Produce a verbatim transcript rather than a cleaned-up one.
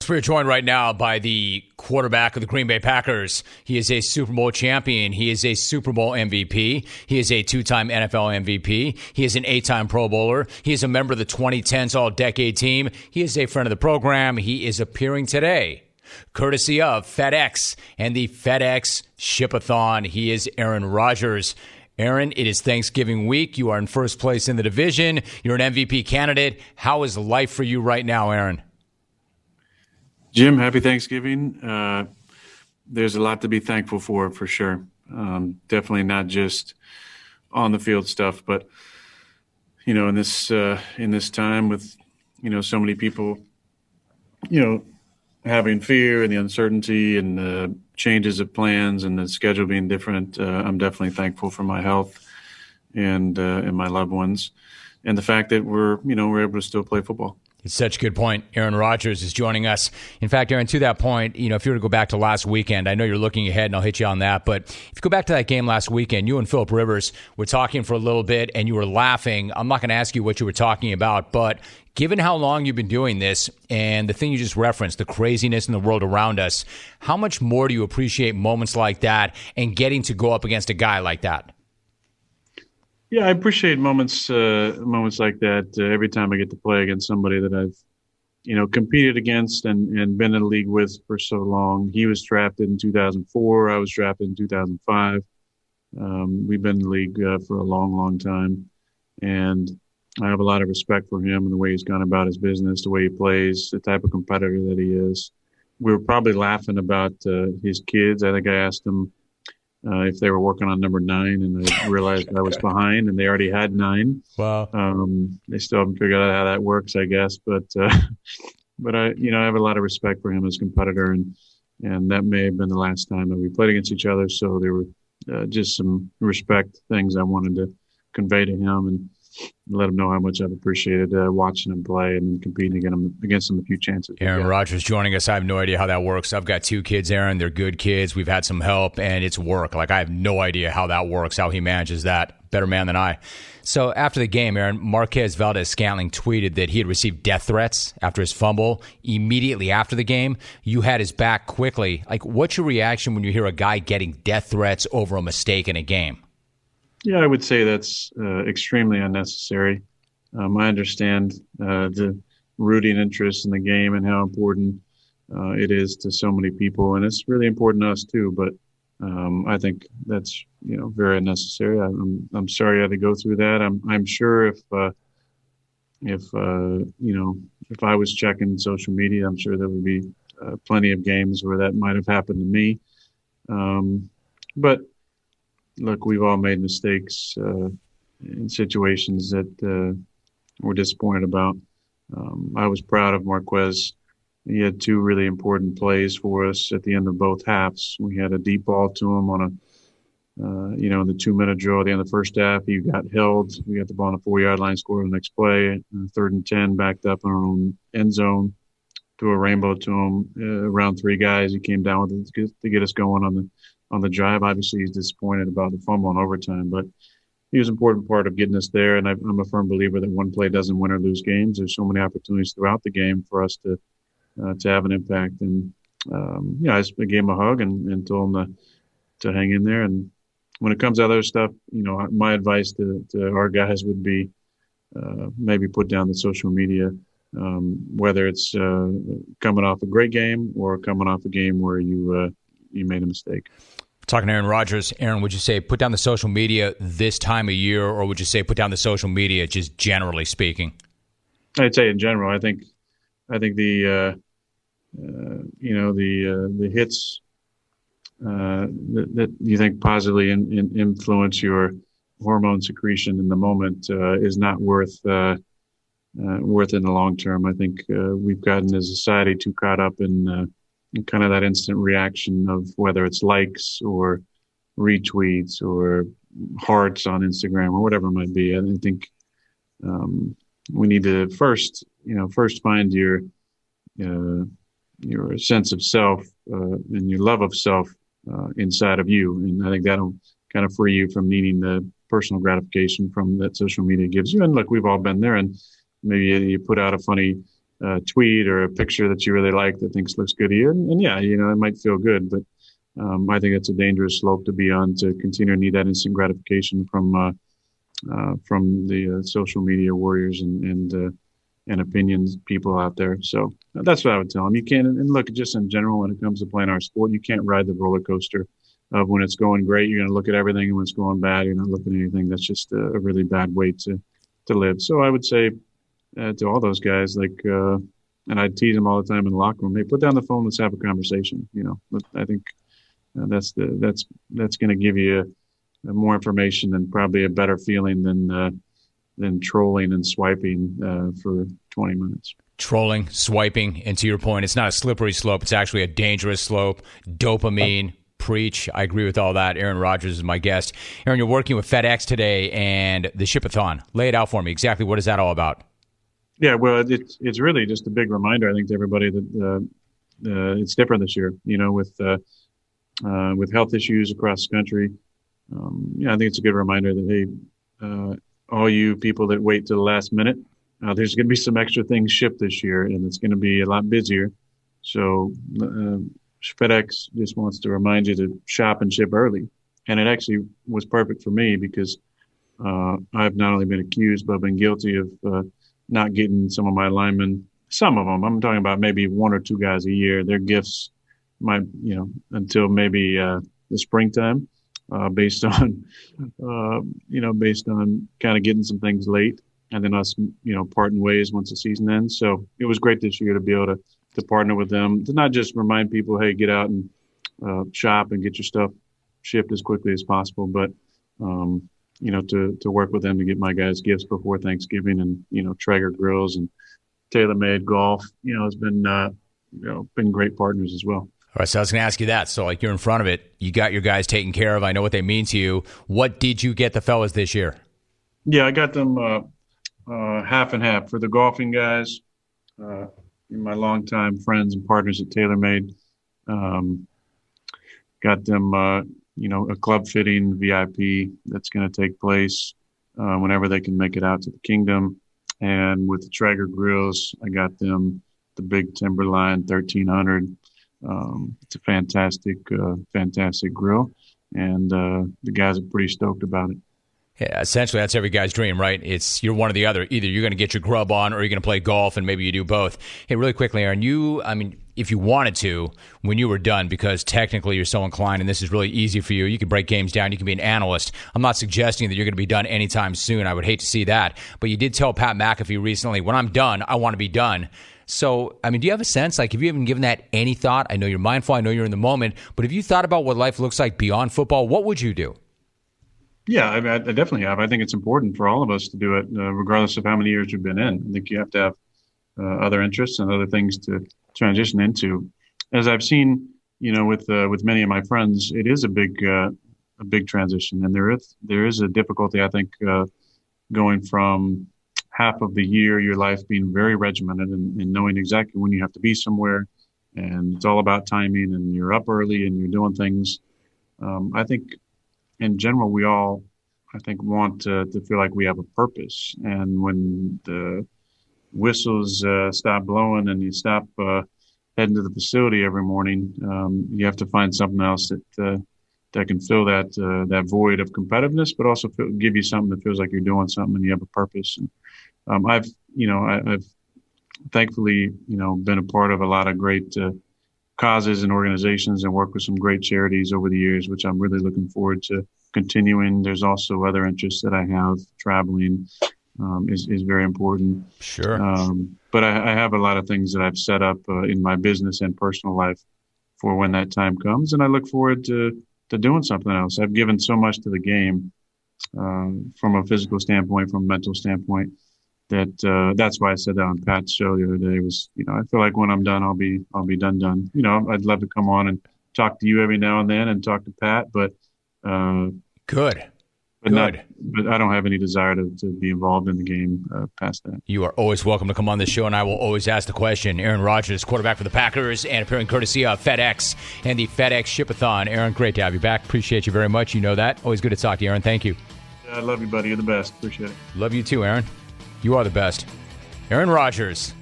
we are joined right now by the quarterback of the Green Bay Packers. He is a Super Bowl champion. He is a Super Bowl M V P. He is a two-time N F L M V P. He is an eight-time Pro Bowler. He is a member of the twenty tens All-Decade Team. He is a friend of the program. He is appearing today, courtesy of FedEx and the FedEx Ship-a-thon. He is Aaron Rodgers. Aaron, it is Thanksgiving week. You are in first place in the division. You're an M V P candidate. How is life for you right now, Aaron? Jim, happy Thanksgiving. Uh, there's a lot to be thankful for, for sure. Um, definitely not just on the field stuff, but you know, in this uh, in this time with you know so many people, you know, having fear and the uncertainty and the changes of plans and the schedule being different, uh, I'm definitely thankful for my health and uh, and my loved ones, and the fact that we're you know we're able to still play football. It's such a good point. Aaron Rodgers is joining us. In fact, Aaron, to that point, you know, if you were to go back to last weekend, I know you're looking ahead and I'll hit you on that, but if you go back to that game last weekend, you and Philip Rivers were talking for a little bit and you were laughing. I'm not going to ask you what you were talking about, but given how long you've been doing this and the thing you just referenced, the craziness in the world around us, how much more do you appreciate moments like that and getting to go up against a guy like that? Yeah, I appreciate moments uh, moments like that uh, every time I get to play against somebody that I've, you know, competed against and, and been in the league with for so long. He was drafted in two thousand four. I was drafted in two thousand five. Um, we've been in the league uh, for a long, long time. And I have a lot of respect for him and the way he's gone about his business, the way he plays, the type of competitor that he is. We were probably laughing about uh, his kids. I think I asked him Uh, if they were working on number nine, and I realized I was behind, and they already had nine. Wow. Um, they still haven't figured out how that works, I guess. But, uh, but I, you know, I have a lot of respect for him as a competitor, and and that may have been the last time that we played against each other. So there were uh, just some respect things I wanted to convey to him and let him know how much I've appreciated uh, watching him play and competing against him, against him a few chances. Aaron Rodgers joining us. I have no idea how that works. I've got two kids, Aaron. They're good kids. We've had some help, and it's work. Like, I have no idea how that works, how he manages that. Better man than I. So after the game, Aaron, Marquez Valdes-Scantling tweeted that he had received death threats after his fumble. Immediately after the game, you had his back quickly. Like, what's your reaction when you hear a guy getting death threats over a mistake in a game? Yeah, I would say that's uh, extremely unnecessary. Um, I understand uh, the rooting interest in the game and how important uh, it is to so many people, and it's really important to us too. But um, I think that's you know very unnecessary. I'm I'm sorry I had to go through that. I'm I'm sure if uh, if uh, you know if I was checking social media, I'm sure there would be uh, plenty of games where that might have happened to me. Um, but Look, we've all made mistakes uh, in situations that uh, we're disappointed about. Um, I was proud of Marquez. He had two really important plays for us at the end of both halves. We had a deep ball to him on a, uh, you know, in the two-minute drill at the end of the first half. He got held. We got the ball on the four-yard line, scored the next play. Uh, third and ten, backed up in our own end zone. Threw a rainbow to him. Uh, around three guys, he came down with it to get, to get us going on the on the drive. Obviously, he's disappointed about the fumble in overtime, but he was an important part of getting us there. And I'm a firm believer that one play doesn't win or lose games. There's so many opportunities throughout the game for us to uh, to have an impact. And, um, yeah, I just gave him a hug and, and told him to, to hang in there. And when it comes to other stuff, you know, my advice to, to our guys would be uh, maybe put down the social media, um, whether it's uh, coming off a great game or coming off a game where you uh, you made a mistake. Talking to Aaron Rodgers. Aaron, would you say put down the social media this time of year, or would you say put down the social media just generally speaking? I'd say in general. I think I think the uh, uh, you know the uh, the hits uh, that, that you think positively in, in influence your hormone secretion in the moment uh, is not worth uh, uh, worth in the long term. I think uh, we've gotten as a society too caught up in uh, kind of that instant reaction of whether it's likes or retweets or hearts on Instagram or whatever it might be. I think um, we need to first, you know, first find your uh, your sense of self uh, and your love of self uh, inside of you, and I think that'll kind of free you from needing the personal gratification from that social media gives you. And look, we've all been there, and maybe you put out a funny a tweet or a picture that you really like that thinks looks good to you. And, and yeah, you know, it might feel good, but um, I think it's a dangerous slope to be on, to continue to need that instant gratification from uh, uh, from the uh, social media warriors and and, uh, and opinions people out there. So that's what I would tell them. You can't, and look, just in general, when it comes to playing our sport, you can't ride the roller coaster of when it's going great, you're going to look at everything, and when it's going bad, you're not looking at anything. That's just a, a really bad way to, to live. So I would say uh, to all those guys, like, uh, and I tease them all the time in the locker room, hey, put down the phone, let's have a conversation. You know, but I think uh, that's the, that's, that's going to give you a, a more information and probably a better feeling than, uh, than trolling and swiping uh, for twenty minutes. Trolling, swiping, and to your point, it's not a slippery slope. It's actually a dangerous slope. Dopamine. Preach. I agree with all that. Aaron Rodgers is my guest. Aaron, you're working with FedEx today and the Shipathon. Lay it out for me. Exactly what is that all about? Yeah, well, it's it's really just a big reminder, I think, to everybody that uh, uh, it's different this year. You know, with uh, uh, with health issues across the country. Um, yeah, I think it's a good reminder that, hey, uh, all you people that wait till the last minute, uh, there's going to be some extra things shipped this year, and it's going to be a lot busier. So. Uh, FedEx just wants to remind you to shop and ship early. And it actually was perfect for me because uh, I've not only been accused, but I've been guilty of uh, not getting some of my linemen, some of them, I'm talking about maybe one or two guys a year, their gifts might, you know, until maybe uh, the springtime, uh, based on, uh, you know, based on kind of getting some things late and then us, you know, parting ways once the season ends. So it was great this year to be able to to partner with them, to not just remind people, hey, get out and uh, shop and get your stuff shipped as quickly as possible, but, um, you know, to, to work with them to get my guys gifts before Thanksgiving. And, you know, Traeger Grills and TaylorMade Golf, you know, has been, uh, you know, been great partners as well. All right, so I was going to ask you that. So, like, you're in front of it. You got your guys taken care of. I know what they mean to you. What did you get the fellas this year? Yeah, I got them uh, uh, half and half. For the golfing guys, uh, my longtime friends and partners at TaylorMade, um, got them, uh, you know, a club fitting V I P that's going to take place uh, whenever they can make it out to the Kingdom. And with the Traeger Grills, I got them the big Timberline thirteen hundred. Um, it's a fantastic, uh, fantastic grill, and uh, the guys are pretty stoked about it. Yeah, essentially, that's every guy's dream, right? It's you're one or the other. Either you're going to get your grub on or you're going to play golf, and maybe you do both. Hey, really quickly, Aaron, you, I mean, if you wanted to, when you were done, because technically you're so inclined and this is really easy for you, you can break games down, you can be an analyst. I'm not suggesting that you're going to be done anytime soon. I would hate to see that. But you did tell Pat McAfee recently, when I'm done, I want to be done. So, I mean, do you have a sense, like, have you even given that any thought? I know you're mindful, I know you're in the moment, but have you thought about what life looks like beyond football? What would you do? Yeah, I, I definitely have. I think it's important for all of us to do it, uh, regardless of how many years you've been in. I think you have to have uh, other interests and other things to transition into. As I've seen, you know, with uh, with many of my friends, it is a big uh, a big transition, and there is there is a difficulty, I think, uh, going from half of the year, your life being very regimented and, and knowing exactly when you have to be somewhere, and it's all about timing, and you're up early and you're doing things. Um, I think. In general, we all, I think, want to, to feel like we have a purpose. And when the whistles uh, stop blowing and you stop uh, heading to the facility every morning, um, you have to find something else that uh, that can fill that uh, that void of competitiveness, but also feel, give you something that feels like you're doing something and you have a purpose. And um, I've, you know, I, I've thankfully, you know, been a part of a lot of great uh, causes and organizations and work with some great charities over the years, which I'm really looking forward to continuing. There's also other interests that I have. Traveling um, is, is very important. Sure. Um, but I, I have a lot of things that I've set up uh, in my business and personal life for when that time comes. And I look forward to, to doing something else. I've given so much to the game um, from a physical standpoint, from a mental standpoint, that uh, that's why I said that on Pat's show the other day was, you know, I feel like when I'm done, I'll be, I'll be done, done. You know, I'd love to come on and talk to you every now and then and talk to Pat, but, uh, good, but good. Not, but I don't have any desire to, to be involved in the game uh, past that. You are always welcome to come on this show, and I will always ask the question. Aaron Rodgers, quarterback for the Packers, and appearing courtesy of FedEx and the FedEx Shipathon. Aaron, great to have you back. Appreciate you very much. You know that. Always good to talk to you, Aaron. Thank you. Yeah, I love you, buddy. You're the best. Appreciate it. Love you too, Aaron. You are the best. Aaron Rodgers,